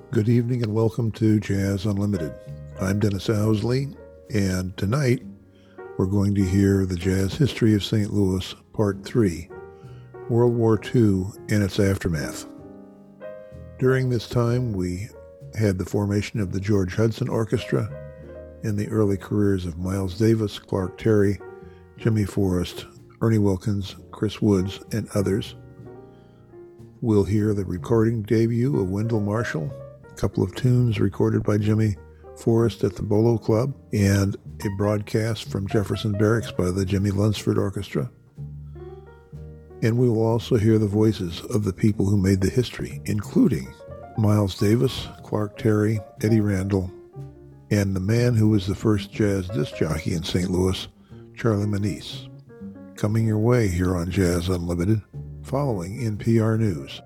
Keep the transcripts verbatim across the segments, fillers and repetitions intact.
Good evening and welcome to Jazz Unlimited. I'm Dennis Owsley, and tonight we're going to hear the Jazz History of Saint Louis, Part three, World War Two and its Aftermath. During this time, we had the formation of the George Hudson Orchestra and the early careers of Miles Davis, Clark Terry, Jimmy Forrest, Ernie Wilkins, Chris Woods, and others. We'll hear the recording debut of Wendell Marshall, a couple of tunes recorded by Jimmy Forrest at the Bolo Club, and a broadcast from Jefferson Barracks by the Jimmy Lunsford Orchestra. And we will also hear the voices of the people who made the history, including Miles Davis, Clark Terry, Eddie Randall, and the man who was the first jazz disc jockey in Saint Louis, Charlie Manise. Coming your way here on Jazz Unlimited, following N P R News.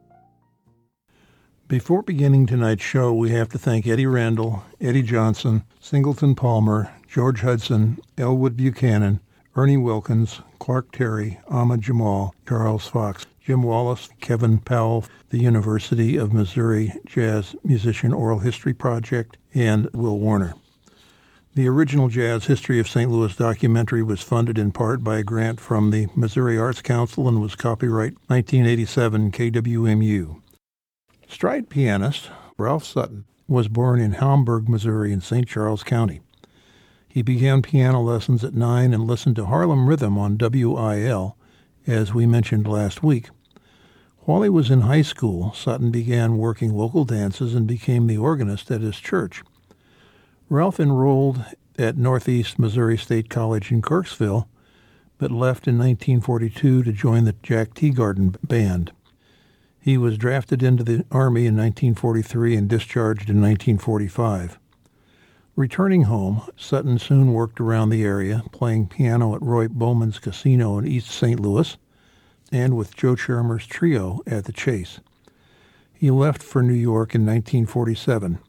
Before beginning tonight's show, we have to thank Eddie Randall, Eddie Johnson, Singleton Palmer, George Hudson, Elwood Buchanan, Ernie Wilkins, Clark Terry, Ahmad Jamal, Charles Fox, Jim Wallace, Kevin Powell, the University of Missouri Jazz Musician Oral History Project, and Will Warner. The original Jazz History of Saint Louis documentary was funded in part by a grant from the Missouri Arts Council and was copyright nineteen eighty-seven K W M U. Stride pianist Ralph Sutton was born in Hamburg, Missouri in Saint Charles County. He began piano lessons at nine and listened to Harlem Rhythm on W I L, as we mentioned last week. While he was in high school, Sutton began working local dances and became the organist at his church. Ralph enrolled at Northeast Missouri State College in Kirksville, but left in nineteen forty-two to join the Jack Teagarden Band. He was drafted into the Army in nineteen forty-three and discharged in nineteen forty-five. Returning home, Sutton soon worked around the area, playing piano at Roy Bowman's Casino in East Saint Louis and with Joe Shermer's trio at the Chase. He left for New York in nineteen forty-seven.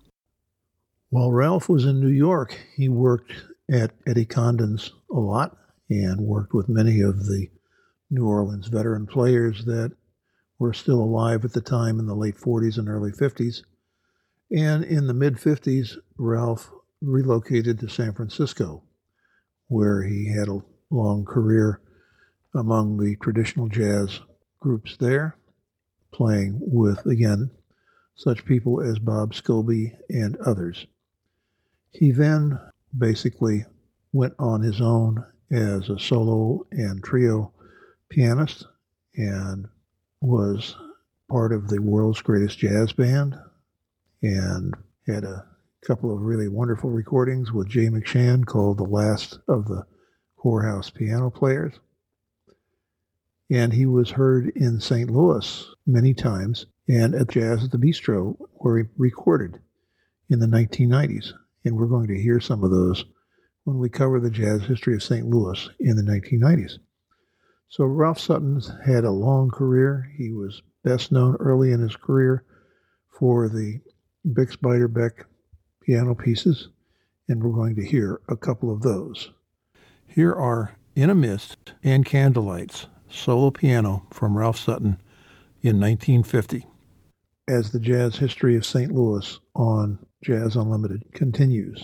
While Ralph was in New York, he worked at Eddie Condon's a lot and worked with many of the New Orleans veteran players that were still alive at the time in the late forties and early fifties. And in the mid-fifties, Ralph relocated to San Francisco, where he had a long career among the traditional jazz groups there, playing with, again, such people as Bob Scobie and others. He then basically went on his own as a solo and trio pianist and was part of the world's greatest jazz band and had a couple of really wonderful recordings with Jay McShann called The Last of the Whorehouse Piano Players. And he was heard in Saint Louis many times and at Jazz at the Bistro, where he recorded in the nineteen nineties. And we're going to hear some of those when we cover the jazz history of Saint Louis in the nineteen nineties. So Ralph Sutton's had a long career. He was best known early in his career for the Bix Beiderbecke piano pieces, and we're going to hear a couple of those. Here are In a Mist and Candlelights, solo piano from Ralph Sutton in nineteen fifty. As the jazz history of Saint Louis on Jazz Unlimited continues.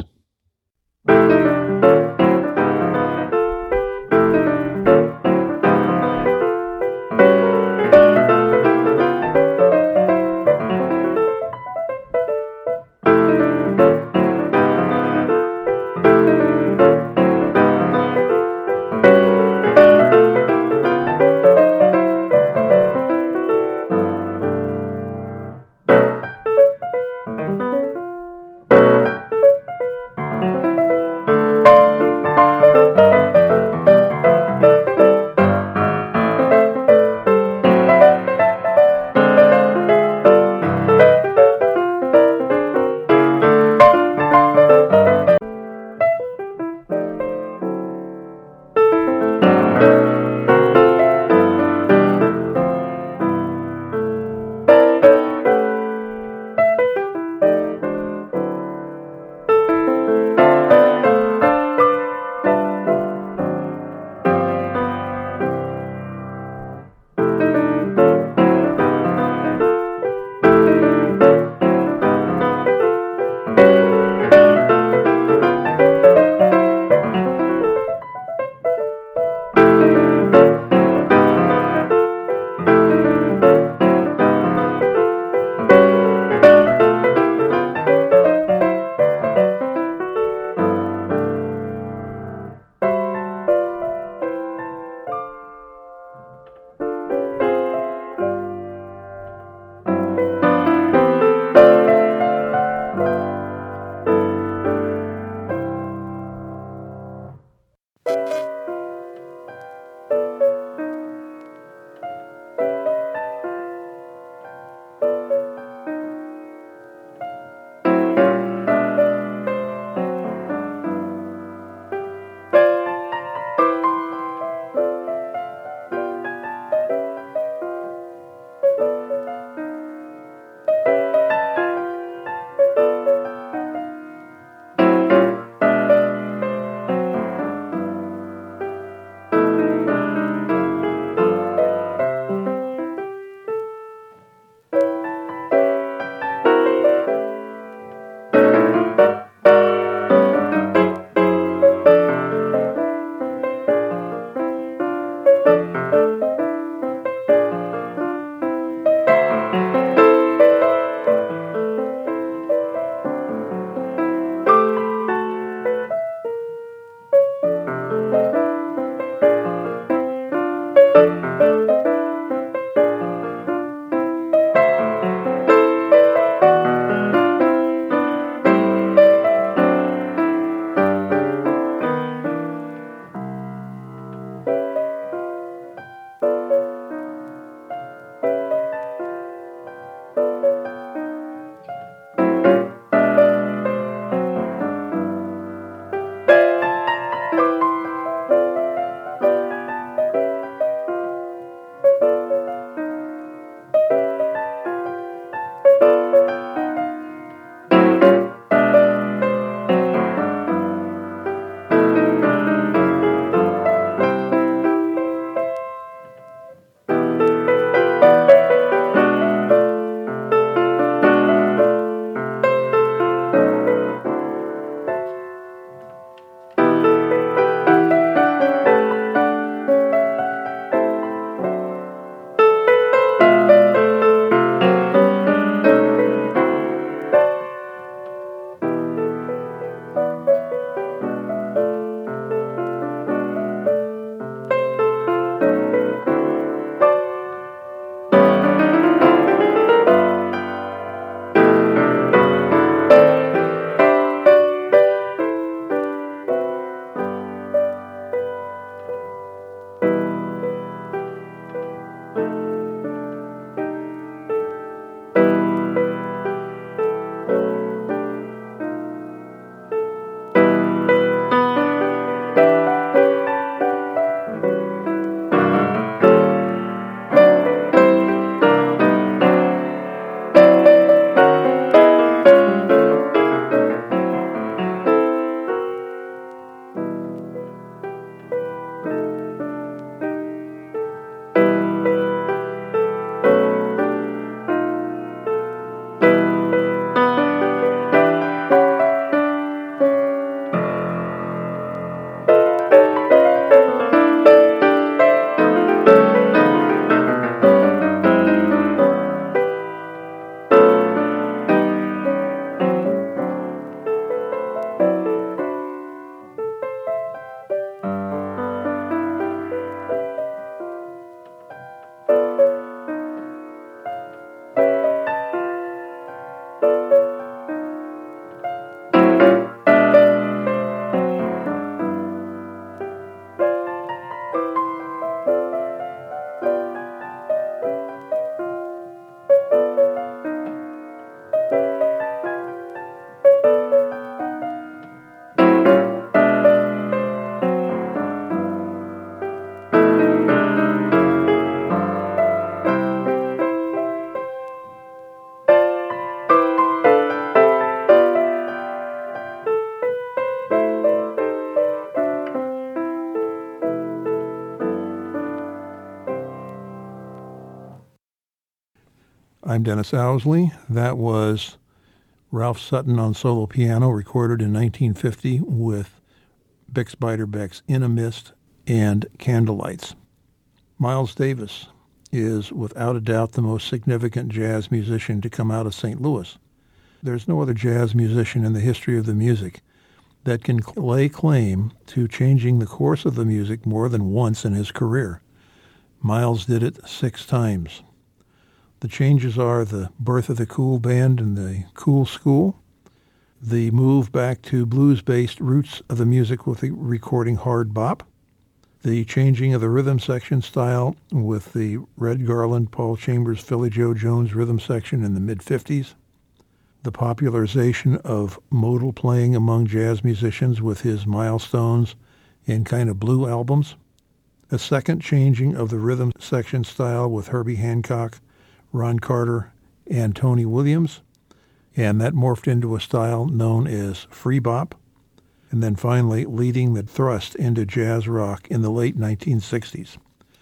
I'm Dennis Owsley. That was Ralph Sutton on solo piano, recorded in nineteen fifty with Bix Beiderbecke's In a Mist and Candlelights. Miles Davis is without a doubt the most significant jazz musician to come out of Saint Louis. There's no other jazz musician in the history of the music that can lay claim to changing the course of the music more than once in his career. Miles did it six times. The changes are the birth of the Cool Band and the Cool School, the move back to blues-based roots of the music with the recording hard bop, the changing of the rhythm section style with the Red Garland, Paul Chambers, Philly Joe Jones rhythm section in the mid-fifties, the popularization of modal playing among jazz musicians with his Milestones and Kind of Blue albums, a second changing of the rhythm section style with Herbie Hancock, Ron Carter, and Tony Williams, and that morphed into a style known as free bop, and then finally leading the thrust into jazz rock in the late nineteen sixties.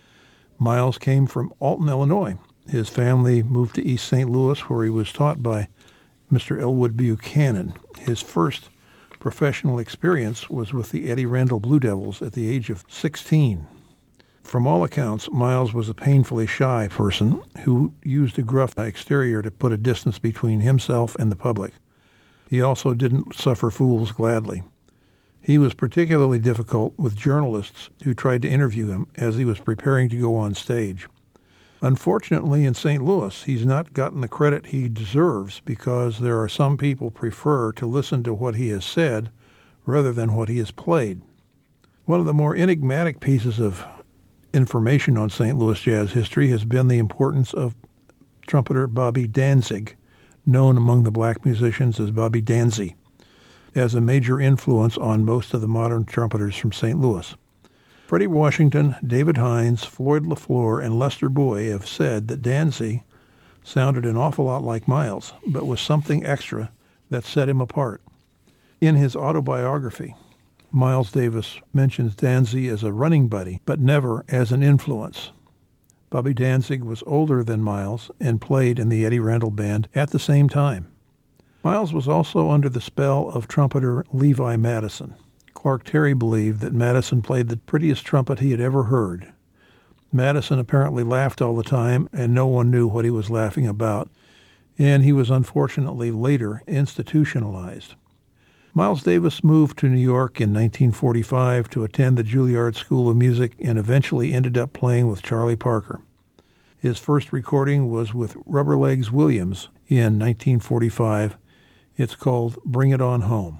Miles came from Alton, Illinois. His family moved to East Saint Louis, where he was taught by Mister Elwood Buchanan. His first professional experience was with the Eddie Randall Blue Devils at the age of sixteen. From all accounts, Miles was a painfully shy person who used a gruff exterior to put a distance between himself and the public. He also didn't suffer fools gladly. He was particularly difficult with journalists who tried to interview him as he was preparing to go on stage. Unfortunately, in Saint Louis, he's not gotten the credit he deserves because there are some people prefer to listen to what he has said rather than what he has played. One of the more enigmatic pieces of information on Saint Louis jazz history has been the importance of trumpeter Bobby Danzig, known among the black musicians as Bobby Danzy, as a major influence on most of the modern trumpeters from Saint Louis. Freddie Washington, David Hines, Floyd LaFleur, and Lester Boy have said that Danzy sounded an awful lot like Miles, but was something extra that set him apart. In his autobiography, Miles Davis mentions Danzy as a running buddy, but never as an influence. Bobby Danzig was older than Miles and played in the Eddie Randall Band at the same time. Miles was also under the spell of trumpeter Levi Madison. Clark Terry believed that Madison played the prettiest trumpet he had ever heard. Madison apparently laughed all the time, and no one knew what he was laughing about, and he was unfortunately later institutionalized. Miles Davis moved to New York in nineteen forty-five to attend the Juilliard School of Music and eventually ended up playing with Charlie Parker. His first recording was with Rubberlegs Williams in nineteen forty-five. It's called Bring It On Home.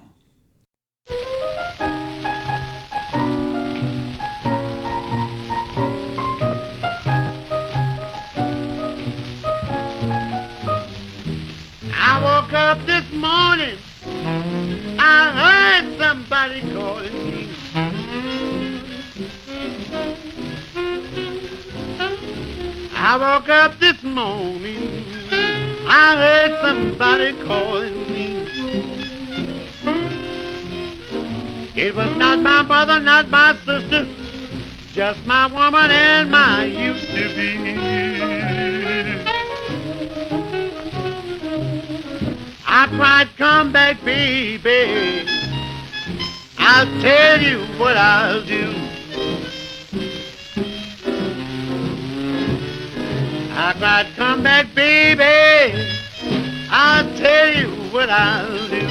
I woke up this morning, I heard somebody calling me. I woke up this morning, I heard somebody calling me. It was not my mother, not my sister, just my woman and my used to be. I cried, come back, baby. I'll tell you what I'll do. I cried, come back, baby. I'll tell you what I'll do.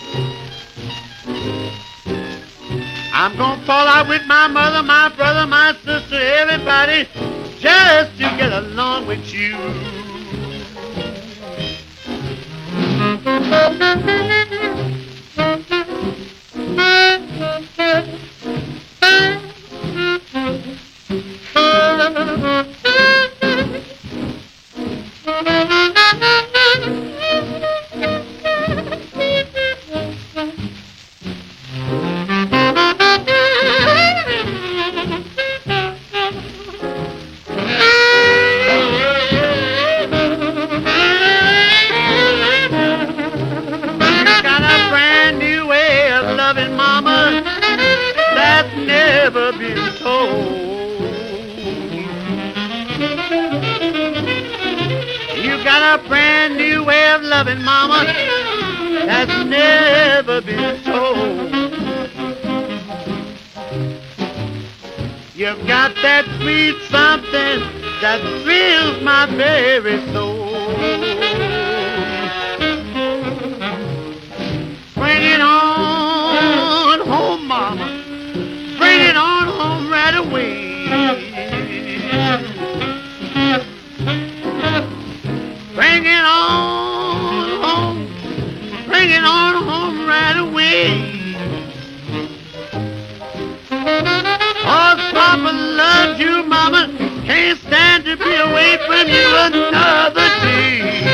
I'm gonna fall out with my mother, my brother, my sister, everybody, just to get along with you. loving, mama, that's never been told. You've got that sweet something that thrills my very soul. Bring it on home, mama. Bring it on home right away. Bring it on home. Bring it on home right away. Oh, Papa loves you, mama. Can't stand to be away from you another day.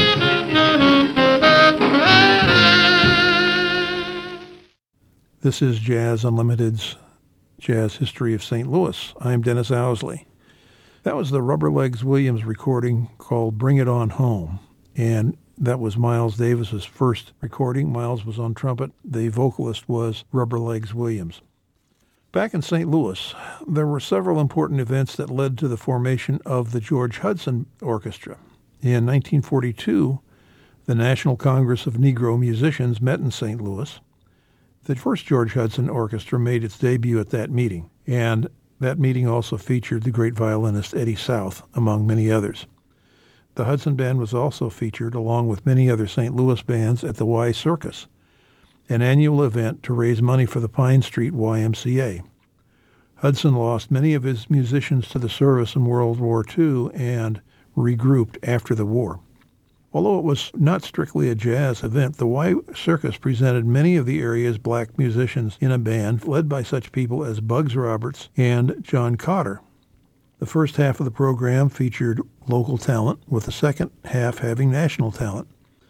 This is Jazz Unlimited's Jazz History of Saint Louis. I'm Dennis Owsley. That was the Rubber Legs Williams recording called Bring It On Home, and that was Miles Davis's first recording. Miles was on trumpet. The vocalist was Rubber Legs Williams. Back in Saint Louis, there were several important events that led to the formation of the George Hudson Orchestra. In nineteen forty-two, the National Congress of Negro Musicians met in Saint Louis. The first George Hudson Orchestra made its debut at that meeting, and that meeting also featured the great violinist Eddie South, among many others. The Hudson Band was also featured, along with many other Saint Louis bands, at the Y Circus, an annual event to raise money for the Pine Street Y M C A. Hudson lost many of his musicians to the service in World War Two and regrouped after the war. Although it was not strictly a jazz event, the Y Circus presented many of the area's black musicians in a band led by such people as Bugs Roberts and John Cotter. The first half of the program featured local talent, with the second half having national talent.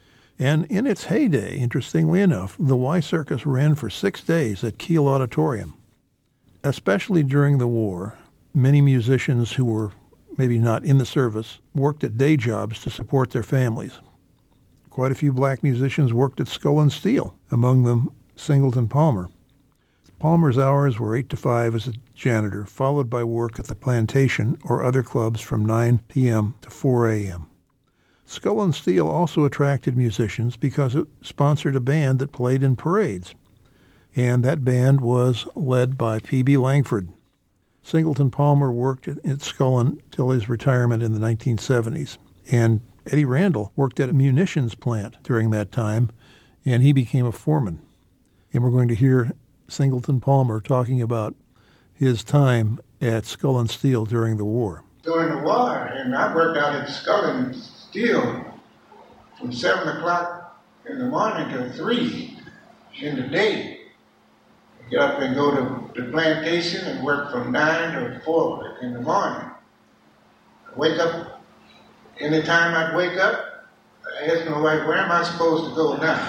And in its heyday, interestingly enough, the Y Circus ran for six days at Kiel Auditorium. Especially during the war, many musicians who were maybe not in the service worked at day jobs to support their families. Quite a few black musicians worked at Skull and Steel, among them Singleton Palmer. Palmer's hours were eight to five as a janitor, followed by work at the plantation or other clubs from nine p.m. to four a.m. Skull and Steel also attracted musicians because it sponsored a band that played in parades, and that band was led by P B Langford. Singleton Palmer worked at, at Skull until his retirement in the nineteen seventies, and Eddie Randall worked at a munitions plant during that time, and he became a foreman. And we're going to hear Singleton Palmer talking about his time at Skull and Steel during the war. During the war, and I worked out at Skull and Steel from seven o'clock in the morning to three in the day. Get up and go to the plantation and work from nine to four in the morning. I wake up, anytime I'd wake up, I ask my wife, where am I supposed to go now?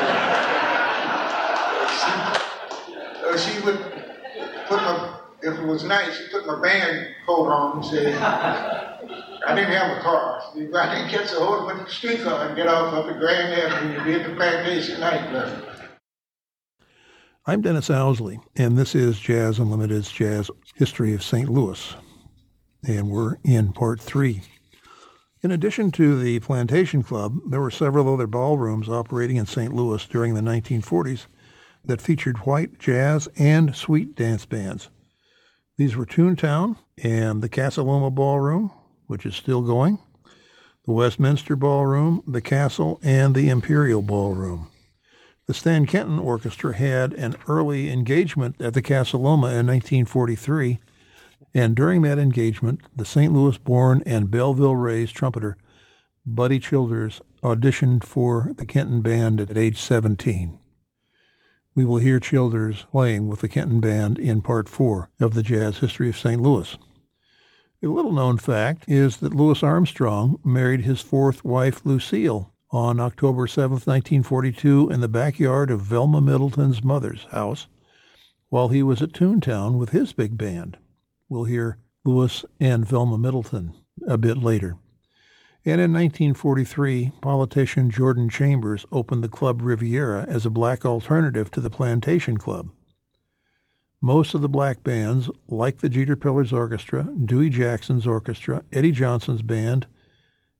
she, she would put my, if it was night, she'd put my band coat on and say, I didn't have a car. I didn't catch a hold of the streetcar and get off up at Grand Avenue to be at the plantation nightclub. I'm Dennis Owsley, and this is Jazz Unlimited's Jazz History of Saint Louis, and we're in part three. In addition to the Plantation Club, there were several other ballrooms operating in Saint Louis during the nineteen forties that featured white jazz and sweet dance bands. These were Toontown and the Casa Loma Ballroom, which is still going, the Westminster Ballroom, the Castle, and the Imperial Ballroom. The Stan Kenton Orchestra had an early engagement at the Casa Loma in nineteen forty-three, and during that engagement, the Saint Louis-born and Belleville-raised trumpeter Buddy Childers auditioned for the Kenton Band at age seventeen. We will hear Childers playing with the Kenton Band in Part four of the Jazz History of Saint Louis. A little-known fact is that Louis Armstrong married his fourth wife, Lucille, on October seventh, nineteen forty-two, in the backyard of Velma Middleton's mother's house, while he was at Toontown with his big band. We'll hear Louis and Velma Middleton a bit later. And in nineteen forty-three, politician Jordan Chambers opened the Club Riviera as a black alternative to the Plantation Club. Most of the black bands, like the Jeter Pillars Orchestra, Dewey Jackson's Orchestra, Eddie Johnson's Band,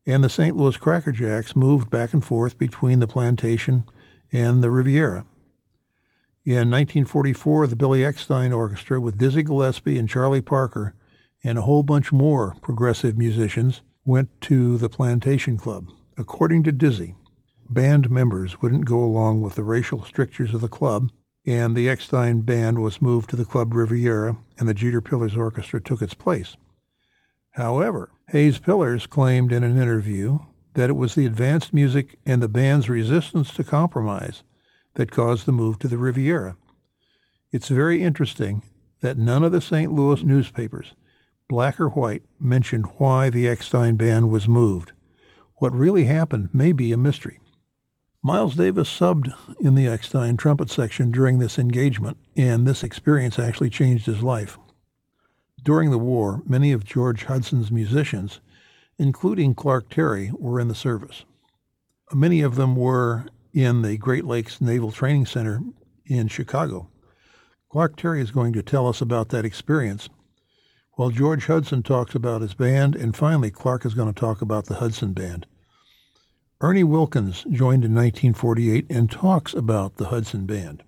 and the Saint Louis Cracker Jacks moved back and forth between the Plantation and the Riviera. In nineteen forty-four, the Billy Eckstine Orchestra with Dizzy Gillespie and Charlie Parker and a whole bunch more progressive musicians went to the Plantation Club. According to Dizzy, band members wouldn't go along with the racial strictures of the club, and the Eckstine Band was moved to the Club Riviera, and the Jeter Pillars Orchestra took its place. However, Hayes Pillars claimed in an interview that it was the advanced music and the band's resistance to compromise that caused the move to the Riviera. It's very interesting that none of the Saint Louis newspapers, black or white, mentioned why the Eckstine Band was moved. What really happened may be a mystery. Miles Davis subbed in the Eckstine trumpet section during this engagement, and this experience actually changed his life. During the war, many of George Hudson's musicians, including Clark Terry, were in the service. Many of them were in the Great Lakes Naval Training Center in Chicago. Clark Terry is going to tell us about that experience, while George Hudson talks about his band, and finally Clark is going to talk about the Hudson Band. Ernie Wilkins joined in nineteen forty-eight and talks about the Hudson Band.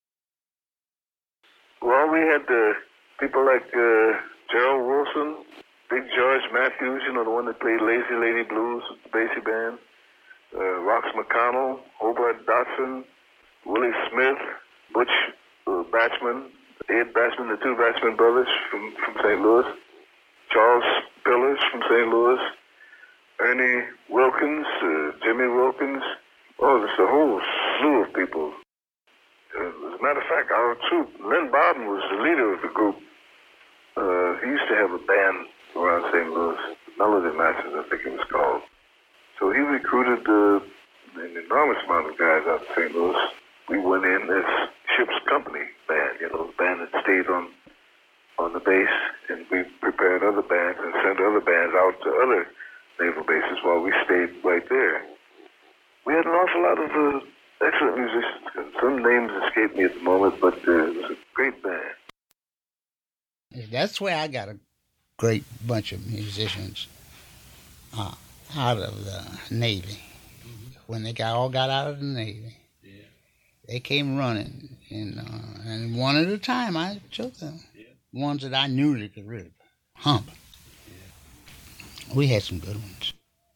Well, we had uh, people like uh, Gerald Wilson, Big George Matthews, you know, the one that played Lazy Lady Blues with the Basie Band, uh, Rox McConnell, Hobart Dotson, Willie Smith, Butch uh, Batchman, Ed Batchman, the two Batchman brothers from, from Saint Louis, Charles Pillars from Saint Louis, Ernie Wilkins, uh, Jimmy Wilkins. Oh, there's a whole slew of people. Uh, as a matter of fact, our troop, Len Bowden was the leader of the group. Uh, he used to have a band around Saint Louis, Melody Matches, I think it was called. So he recruited uh, an enormous amount of guys out of Saint Louis. We went in as ship's company band, you know, the band that stayed on on the base, and we prepared other bands and sent other bands out to other naval bases while we stayed right there. We had an awful lot of uh, excellent musicians, and some names escape me at the moment, but uh, it was a great band. That's where I got a great bunch of musicians uh, out of the Navy. Mm-hmm. When they got all got out of the Navy, yeah. They came running, and, uh, and one at a time I took them. Yeah. Ones that I knew they could really hump. Yeah. We had some good ones.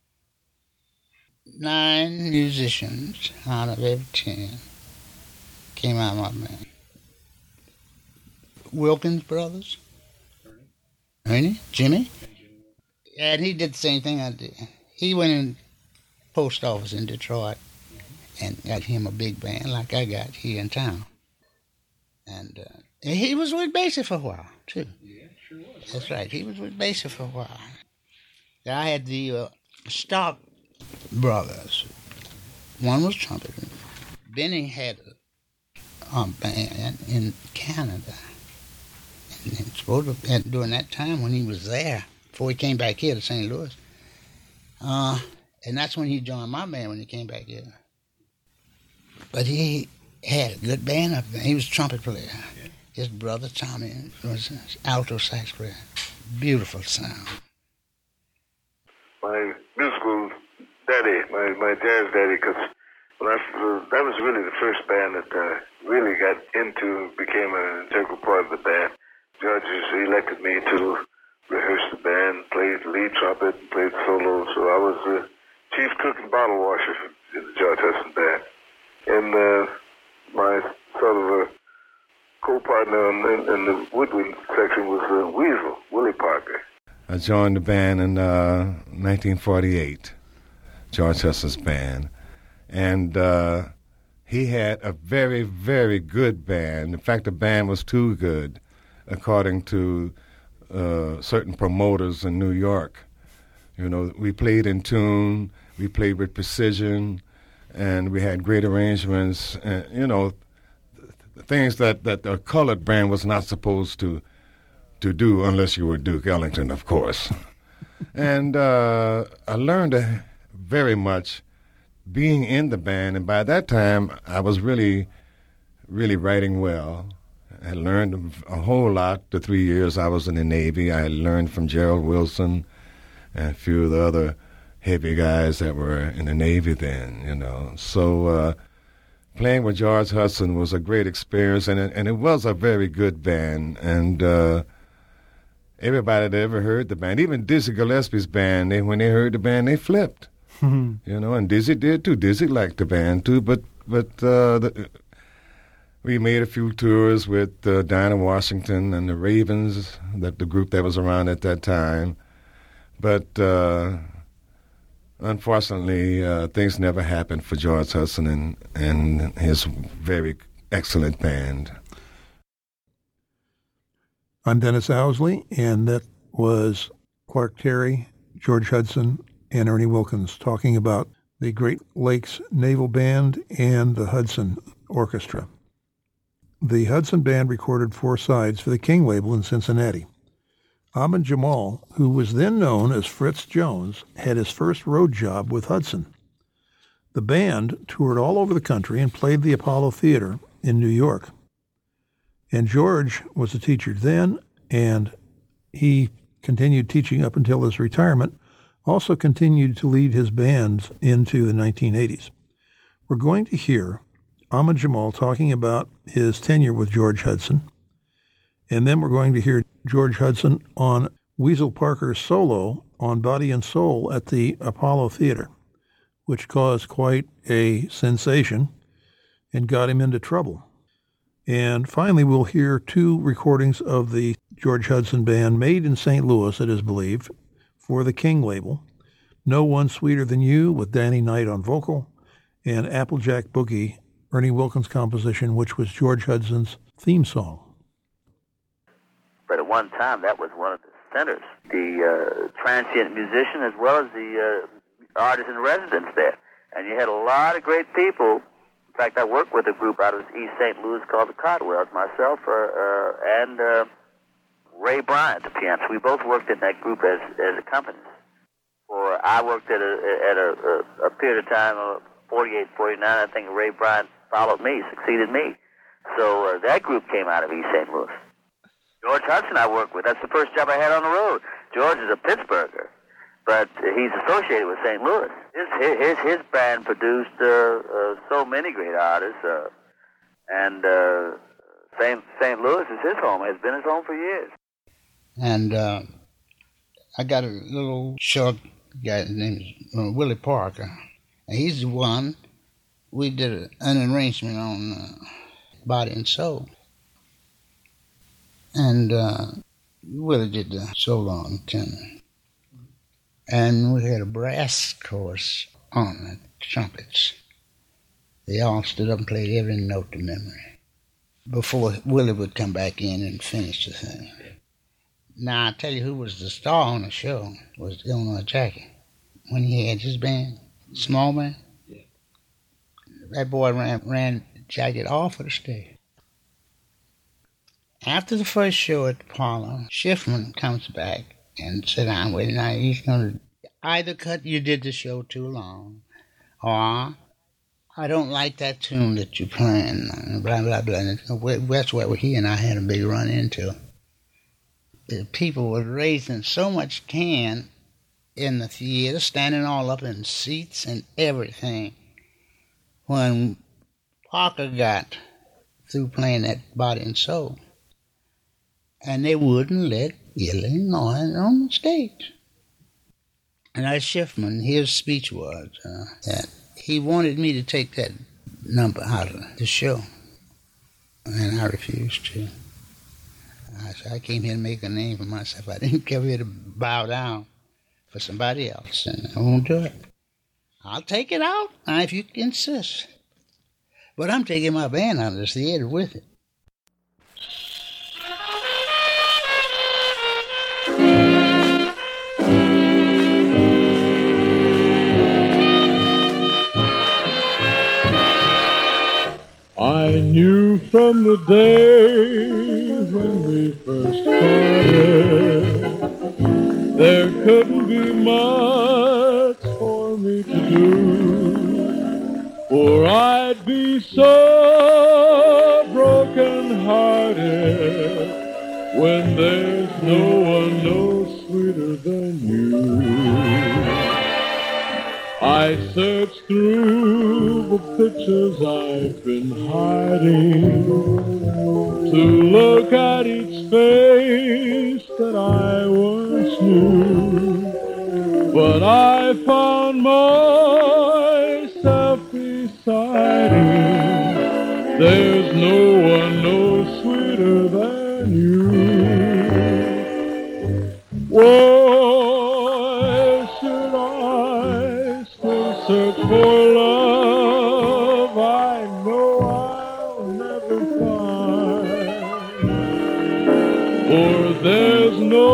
Nine musicians out of every ten came out of my band. Wilkins brothers. Ernie, Jimmy, and he did the same thing I did. He went in post office in Detroit and got him a big band like I got here in town. And uh, he was with Basie for a while, too. Yeah, sure was. That's right. He was with Basie for a while. I had the uh, Stark brothers. One was trumpeter. Benny had a, a band in Canada. And supposed to, during that time when he was there, before he came back here to Saint Louis, uh, and that's when he joined my band when he came back here. But he had a good band up there. He was a trumpet player. Yeah. His brother Tommy was an alto sax player. Beautiful sound. My musical daddy, my, my jazz daddy, because when I, uh, that was really the first band that uh, really got into, became an integral part of the band. George elected me to rehearse the band, played the lead trumpet, played solo, so I was the chief cook and bottle washer in the George Hudson band. And uh, my sort of a co-partner in, in the woodwind section was uh, Weasel, Willie Parker. I joined the band in uh, nineteen forty-eight, George Hudson's band, and uh, he had a very, very good band. In fact, the band was too good, according to uh, certain promoters in New York. You know, we played in tune, we played with precision, and we had great arrangements, and, you know, th- things that, that a colored band was not supposed to to do unless you were Duke Ellington, of course. And uh, I learned uh, very much being in the band, and by that time I was really, really writing well. I learned a whole lot the three years I was in the Navy. I learned from Gerald Wilson and a few of the other heavy guys that were in the Navy then, you know. So uh, playing with George Hudson was a great experience, and it, and it was a very good band. And uh, everybody that ever heard the band, even Dizzy Gillespie's band, they, when they heard the band, they flipped, you know. And Dizzy did too. Dizzy liked the band too, but but uh, the, we made a few tours with uh, Dinah Washington and the Ravens, that the group that was around at that time. But uh, unfortunately, uh, things never happened for George Hudson and, and his very excellent band. I'm Dennis Owsley, and that was Clark Terry, George Hudson, and Ernie Wilkins talking about the Great Lakes Naval Band and the Hudson Orchestra. The Hudson Band recorded four sides for the King label in Cincinnati. Ahmad Jamal, who was then known as Fritz Jones, had his first road job with Hudson. The band toured all over the country and played the Apollo Theater in New York. And George was a teacher then, and he continued teaching up until his retirement, also continued to lead his bands into the nineteen eighties. We're going to hear Ahmad Jamal talking about his tenure with George Hudson, and then we're going to hear George Hudson on Weasel Parker's solo on Body and Soul at the Apollo Theater, which caused quite a sensation and got him into trouble. And finally, we'll hear two recordings of the George Hudson Band made in Saint Louis, it is believed, for the King label. No One Sweeter Than You with Danny Knight on vocal, and Applejack Boogie, Ernie Wilkins' composition, which was George Hudson's theme song. But at one time, that was one of the centers, the uh, transient musician as well as the uh, artist in residence there. And you had a lot of great people. In fact, I worked with a group out of East Saint Louis called the Codwells, myself uh, uh, and uh, Ray Bryant, the pianist. We both worked in that group as as accompanist. For I worked at a at a, a, a period of time, uh, forty-eight, forty-nine. I think Ray Bryant followed me, succeeded me. So uh, that group came out of East Saint Louis. George Hudson I worked with. That's the first job I had on the road. George is a Pittsburgher, but he's associated with Saint Louis. His his his band produced uh, uh, so many great artists, uh, and uh, Saint Saint Louis is his home. Has been his home for years. And uh, I got a little short guy named uh, Willie Parker. And he's the one we did an arrangement on uh, Body and Soul. And uh, Willie did the solo on tenor. And we had a brass chorus on the trumpets. They all stood up and played every note to memory before Willie would come back in and finish the thing. Now, I tell you who was the star on the show was Illinois Jackie. When he had his band, small band, that boy ran, ran Jackie off of the stage. After the first show at Apollo, Schiffman comes back and said, I'm waiting. Now he's going to either cut you did the show too long, or I don't like that tune that you're playing, blah, blah, blah. That's where he and I had a big run into. The people were raising so much can in the theater, standing all up in seats and everything. When Parker got through playing that Body and Soul, and they wouldn't let Illinois on the stage. And that Schiffman, his speech was uh, that he wanted me to take that number out of the show, and I refused to. I said, I came here to make a name for myself. I didn't come here to bow down for somebody else, and I won't do it. I'll take it out if you insist. But I'm taking my band out of the theater with it. I knew from the day when we first started there couldn't be much for me to do, for I'd be so broken-hearted when there's no one no sweeter than you. I search through the pictures I've been hiding to look at each face that I once knew. But I found myself beside him. There's no one no sweeter than you. Why should I still search for love I know I'll never find? For there's no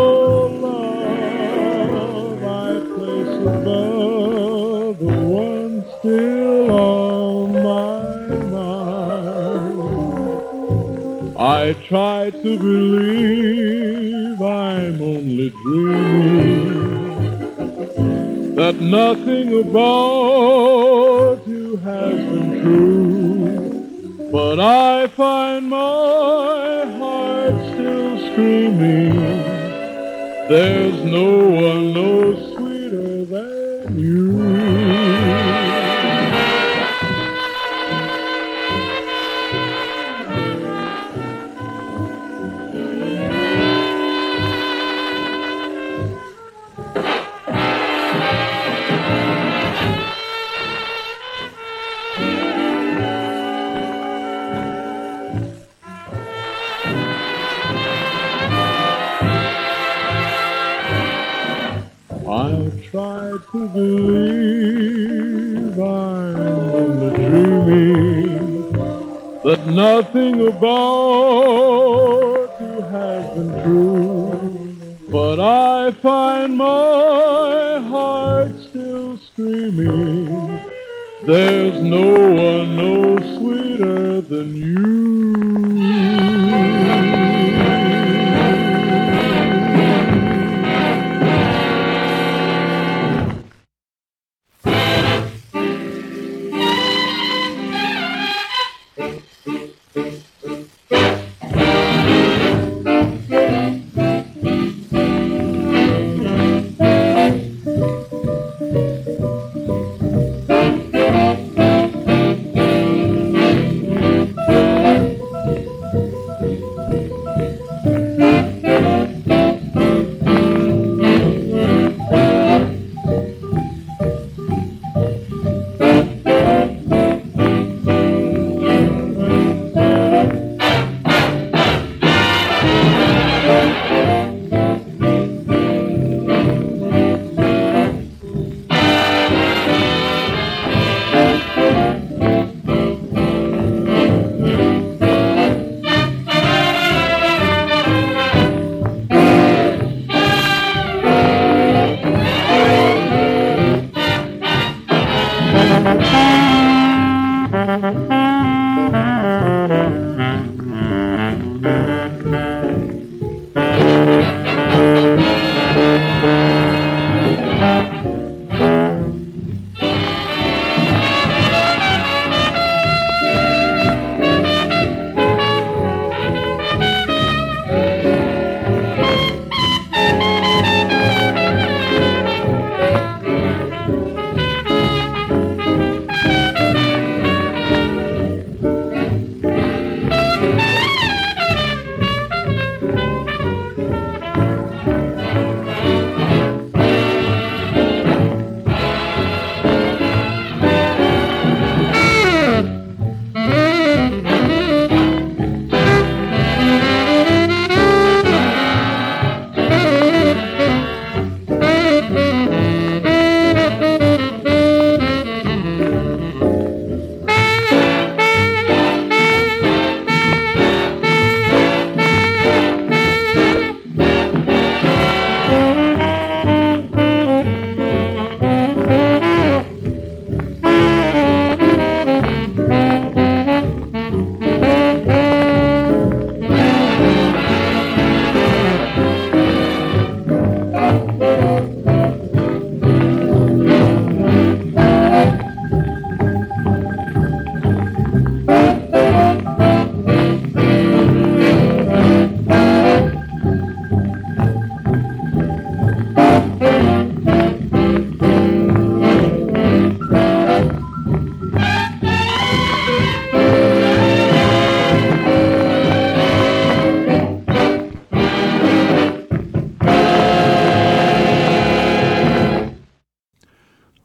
love I place above the one still on my mind. I try to believe I'm only dreaming, that nothing about you has been true. But I find my heart still screaming, there's no one no sweeter than you. I try to believe I'm only dreaming, that nothing about you has been true. But I find my heart still screaming, there's no one no sweeter than you.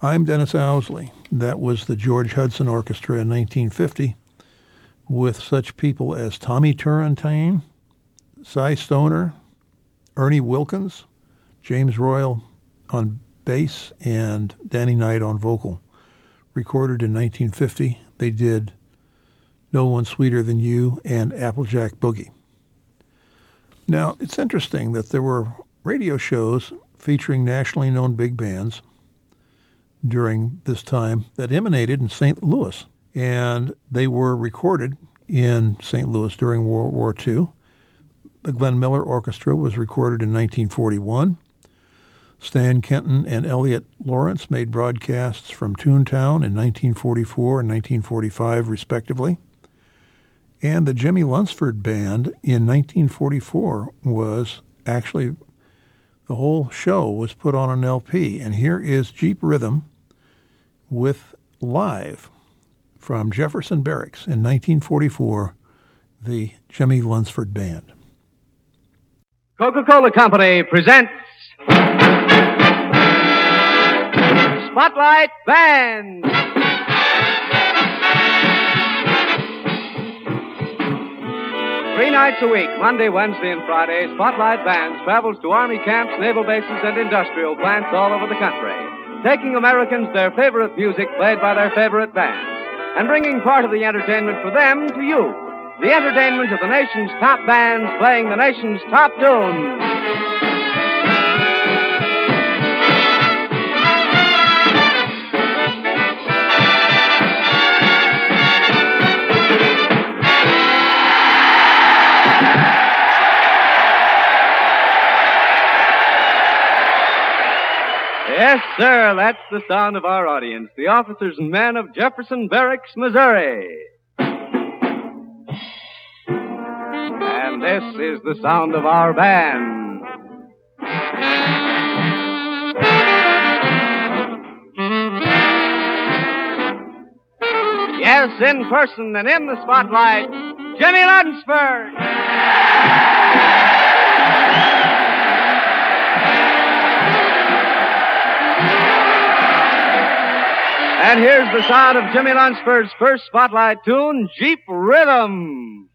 I'm Dennis Owsley. That was the George Hudson Orchestra in nineteen fifty with such people as Tommy Turrentine, Cy Stoner, Ernie Wilkins, James Royal on bass, and Danny Knight on vocal. Recorded in nineteen fifty, they did No One Sweeter Than You and Applejack Boogie. Now, it's interesting that there were radio shows featuring nationally known big bands during this time that emanated in Saint Louis, and they were recorded in Saint Louis during World War Two. The Glenn Miller Orchestra was recorded in nineteen forty-one. Stan Kenton and Elliot Lawrence made broadcasts from Toontown in nineteen forty-four and nineteen forty-five, respectively. And the Jimmy Lunsford Band in nineteen forty-four was actually, the whole show was put on an L P. And here is Jeep Rhythm with Live from Jefferson Barracks in nineteen forty-four, the Jimmy Lunsford Band. Coca-Cola Company presents Spotlight Band. Three nights a week, Monday, Wednesday, and Friday, Spotlight Bands travels to Army camps, naval bases, and industrial plants all over the country, taking Americans their favorite music played by their favorite bands, and bringing part of the entertainment for them to you. The entertainment of the nation's top bands playing the nation's top tunes. Yes, sir, that's the sound of our audience, the officers and men of Jefferson Barracks, Missouri. And this is the sound of our band. Yes, in person and in the spotlight, Jimmy Lunsford. And here's the sound of Jimmy Lunsford's first spotlight tune, Jeep Rhythm.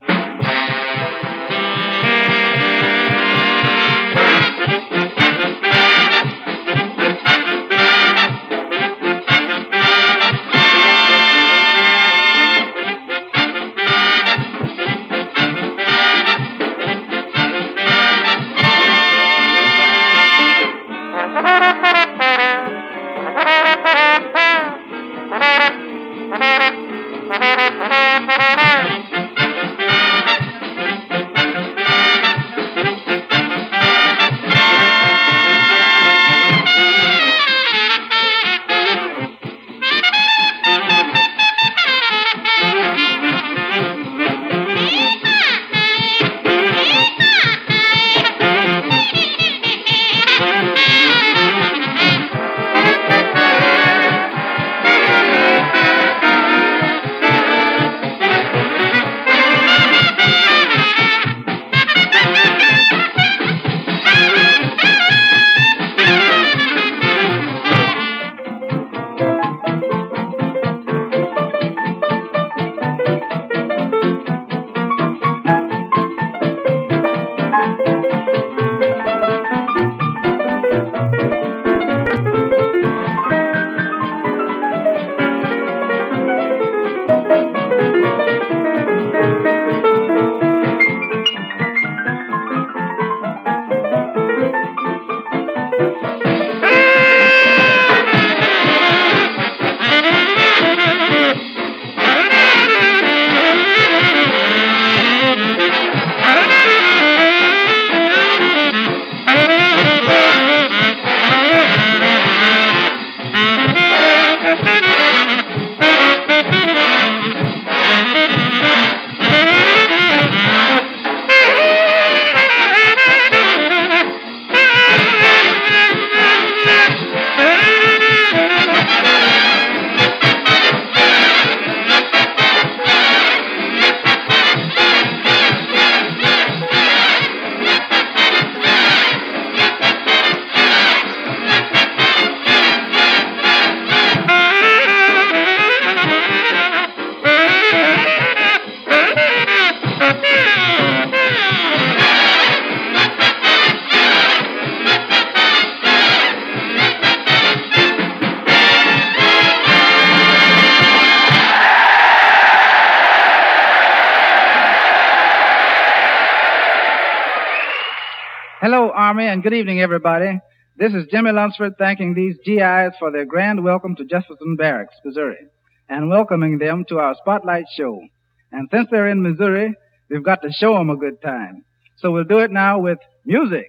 Hello, Army, and good evening, everybody. This is Jimmy Lunsford thanking these G Is for their grand welcome to Jefferson Barracks, Missouri, and welcoming them to our Spotlight show. And since they're in Missouri, we've got to show them a good time. So we'll do it now with music.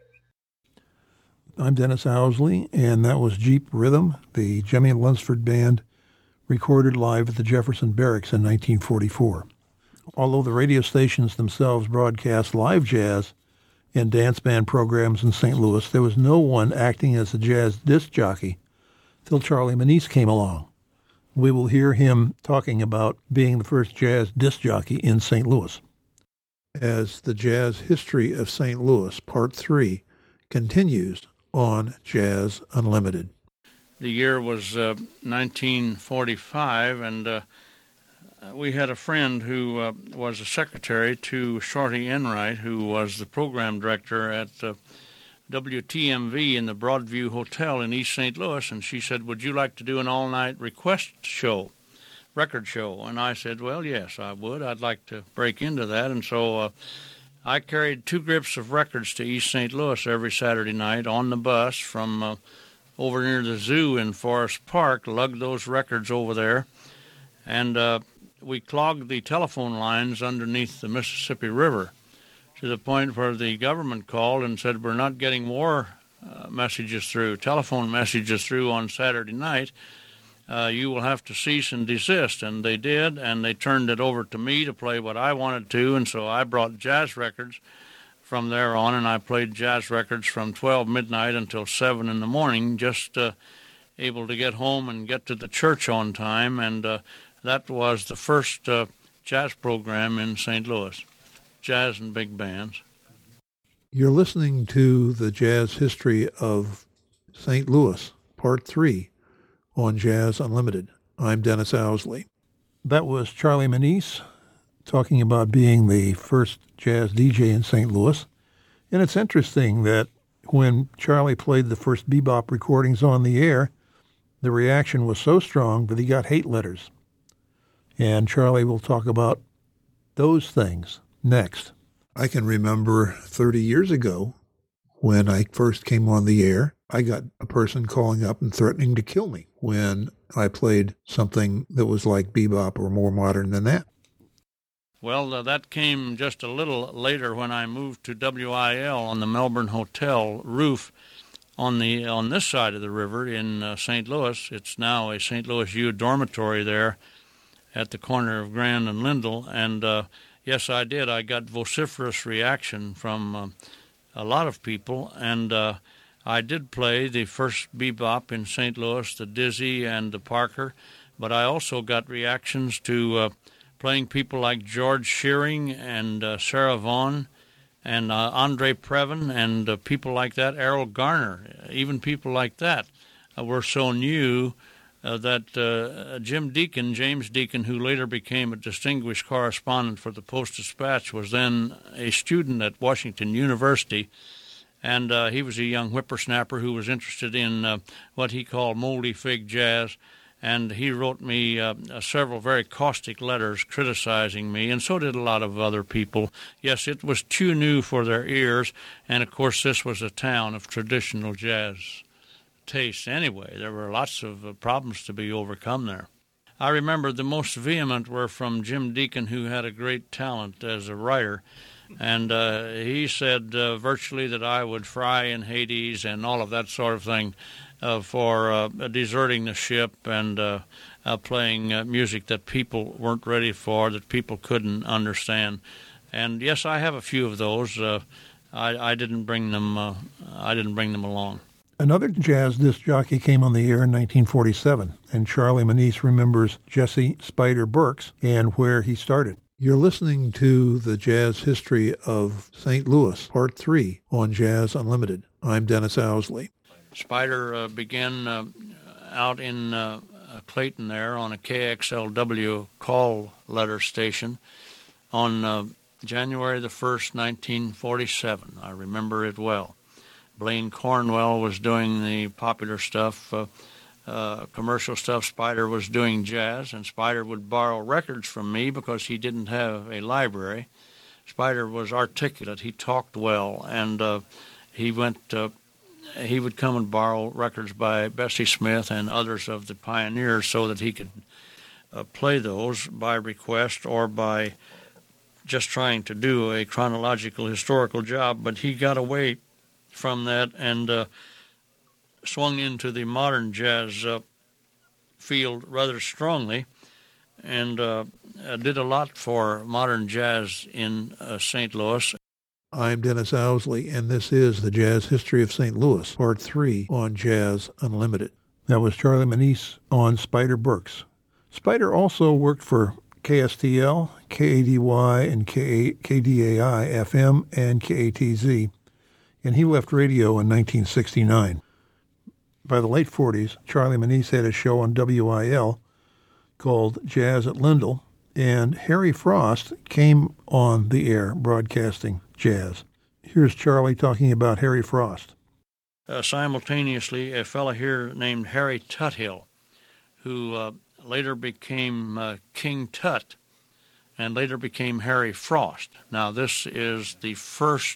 I'm Dennis Owsley, and that was Jeep Rhythm, the Jimmy Lunsford Band, recorded live at the Jefferson Barracks in nineteen forty-four. Although the radio stations themselves broadcast live jazz and dance band programs in Saint Louis, there was no one acting as a jazz disc jockey till Charlie Menees came along. We will hear him talking about being the first jazz disc jockey in Saint Louis. As the Jazz History of Saint Louis, Part three, continues on Jazz Unlimited. The year was uh, nineteen forty-five, and uh, we had a friend who uh, was a secretary to Shorty Enright, who was the program director at uh, W T M V in the Broadview Hotel in East Saint Louis, and she said, would you like to do an all-night request show, record show? And I said, well, yes, I would. I'd like to break into that. And so uh, I carried two grips of records to East Saint Louis every Saturday night on the bus from uh, over near the zoo in Forest Park, lugged those records over there, and uh, we clogged the telephone lines underneath the Mississippi River to the point where the government called and said, we're not getting war uh, messages through, telephone messages through on Saturday night. Uh, you will have to cease and desist. And they did, and they turned it over to me to play what I wanted to, and so I brought jazz records from there on, and I played jazz records from twelve midnight until seven in the morning, just uh, able to get home and get to the church on time, and uh, that was the first uh, jazz program in Saint Louis, jazz and big bands. You're listening to the Jazz History of Saint Louis, Part three, on Jazz Unlimited. I'm Dennis Owsley. That was Charlie Menees talking about being the first jazz D J in Saint Louis. And it's interesting that when Charlie played the first bebop recordings on the air, the reaction was so strong that he got hate letters. And Charlie will talk about those things next. I can remember thirty years ago when I first came on the air, I got a person calling up and threatening to kill me when I played something that was like bebop or more modern than that. Well, uh, that came just a little later when I moved to W I L on the Melbourne Hotel roof on the on this side of the river in uh, Saint Louis. It's now a Saint Louis U dormitory there at the corner of Grand and Lindell. And uh, yes, I did. I got vociferous reaction from uh, a lot of people. And uh, I did play the first bebop in Saint Louis, the Dizzy and the Parker. But I also got reactions to uh, playing people like George Shearing and uh, Sarah Vaughan and uh, Andre Previn and uh, people like that, Errol Garner, even people like that uh, were so new uh, that uh, Jim Deacon, James Deacon, who later became a distinguished correspondent for the Post-Dispatch, was then a student at Washington University, and uh, he was a young whippersnapper who was interested in uh, what he called moldy fig jazz. And he wrote me uh, several very caustic letters criticizing me, and so did a lot of other people. Yes, it was too new for their ears, and of course this was a town of traditional jazz taste anyway. There were lots of uh, problems to be overcome there. I remember the most vehement were from Jim Deacon, who had a great talent as a writer, and uh, he said uh, virtually that I would fry in Hades and all of that sort of thing. Uh, for uh, deserting the ship and uh, uh, playing uh, music that people weren't ready for, that people couldn't understand. And yes, I have a few of those. Uh, I, I didn't bring them. Uh, I didn't bring them along. Another jazz disc jockey came on the air in nineteen forty-seven, and Charlie Menees remembers Jesse Spider Burks and where he started. You're listening to the Jazz History of Saint Louis, Part three, on Jazz Unlimited. I'm Dennis Owsley. Spider uh, began uh, out in uh, Clayton there on a K X L W call letter station on uh, January the first, nineteen forty-seven. I remember it well. Blaine Cornwell was doing the popular stuff, uh, uh, commercial stuff. Spider was doing jazz, and Spider would borrow records from me because he didn't have a library. Spider was articulate. He talked well, and uh, he went. Uh, he would come and borrow records by Bessie Smith and others of the pioneers so that he could uh, play those by request or by just trying to do a chronological historical job. But he got away from that and uh, swung into the modern jazz uh, field rather strongly, and uh, did a lot for modern jazz in uh, Saint Louis. I'm Dennis Owsley, and this is the Jazz History of Saint Louis, Part three on Jazz Unlimited. That was Charlie Manise on Spider Burks. Spider also worked for K S T L, K A D Y, and K D A I F M, and K A T Z, and he left radio in nineteen sixty-nine. By the late forties, Charlie Manise had a show on W I L called Jazz at Lindell, and Harry Frost came on the air broadcasting jazz. Here's Charlie talking about Harry Frost. Uh, simultaneously, a fellow here named Harry Tuthill, who uh, later became uh, King Tut and later became Harry Frost. Now, this is the first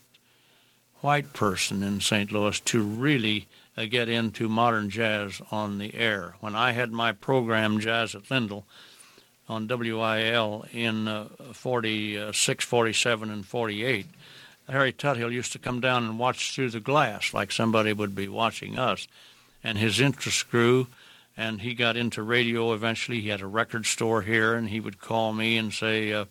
white person in Saint Louis to really uh, get into modern jazz on the air. When I had my program, Jazz at Lindell, on W I L in uh, forty-six, forty-seven, and forty-eight, Harry Tuthill used to come down and watch through the glass like somebody would be watching us. And his interest grew, and he got into radio eventually. He had a record store here, and he would call me and say, uh,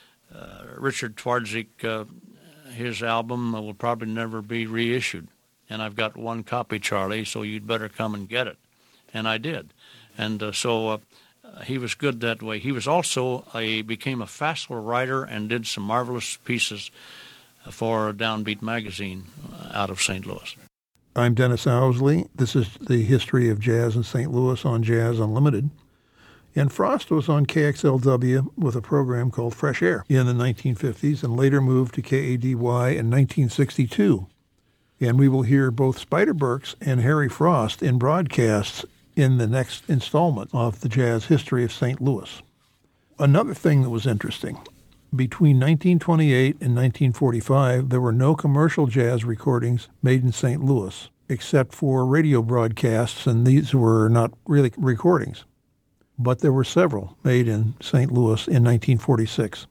uh, Richard Twardzik, uh, his album will probably never be reissued. And I've got one copy, Charlie, so you'd better come and get it. And I did. And uh, so uh, he was good that way. He was also a became a facile writer and did some marvelous pieces for Downbeat magazine out of Saint Louis. I'm Dennis Owsley. This is the history of jazz in Saint Louis on Jazz Unlimited. And Frost was on K X L W with a program called Fresh Air in the nineteen fifties and later moved to K A D Y in nineteen sixty-two. And we will hear both Spider Burks and Harry Frost in broadcasts in the next installment of the Jazz History of Saint Louis. Another thing that was interesting, between nineteen twenty-eight and nineteen forty-five, there were no commercial jazz recordings made in Saint Louis, except for radio broadcasts, and these were not really recordings. But there were several made in Saint Louis in nineteen forty-six.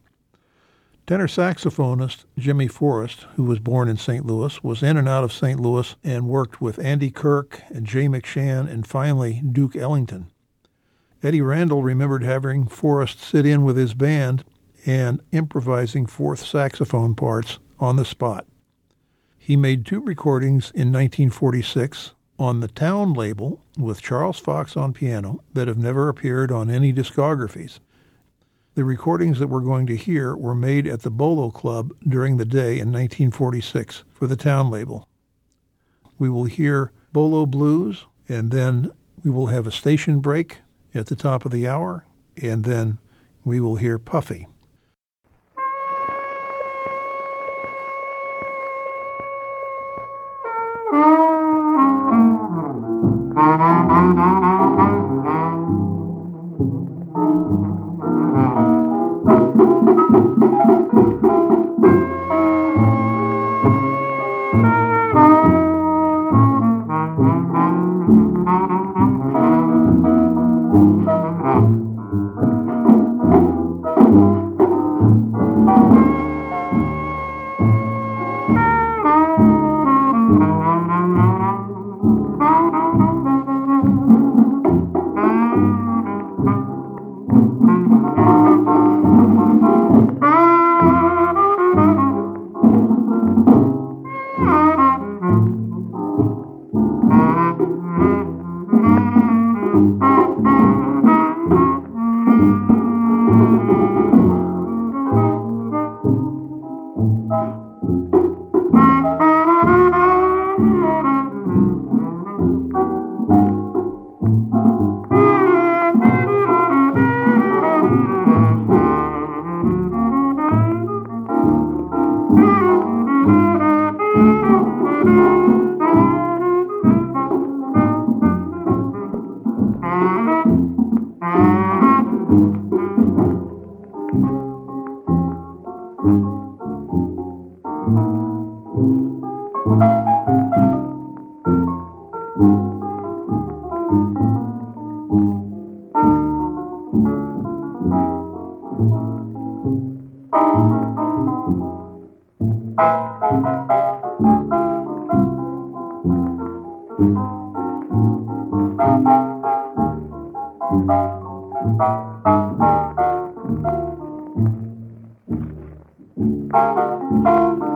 Tenor saxophonist Jimmy Forrest, who was born in Saint Louis, was in and out of Saint Louis and worked with Andy Kirk and Jay McShann and finally Duke Ellington. Eddie Randall remembered having Forrest sit in with his band and improvising fourth saxophone parts on the spot. He made two recordings in nineteen forty-six on the Town label with Charles Fox on piano that have never appeared on any discographies. The recordings that we're going to hear were made at the Bolo Club during the day in nineteen forty-six for the Town label. We will hear Bolo Blues, and then we will have a station break at the top of the hour, and then we will hear Puffy. Thank you. Thank you.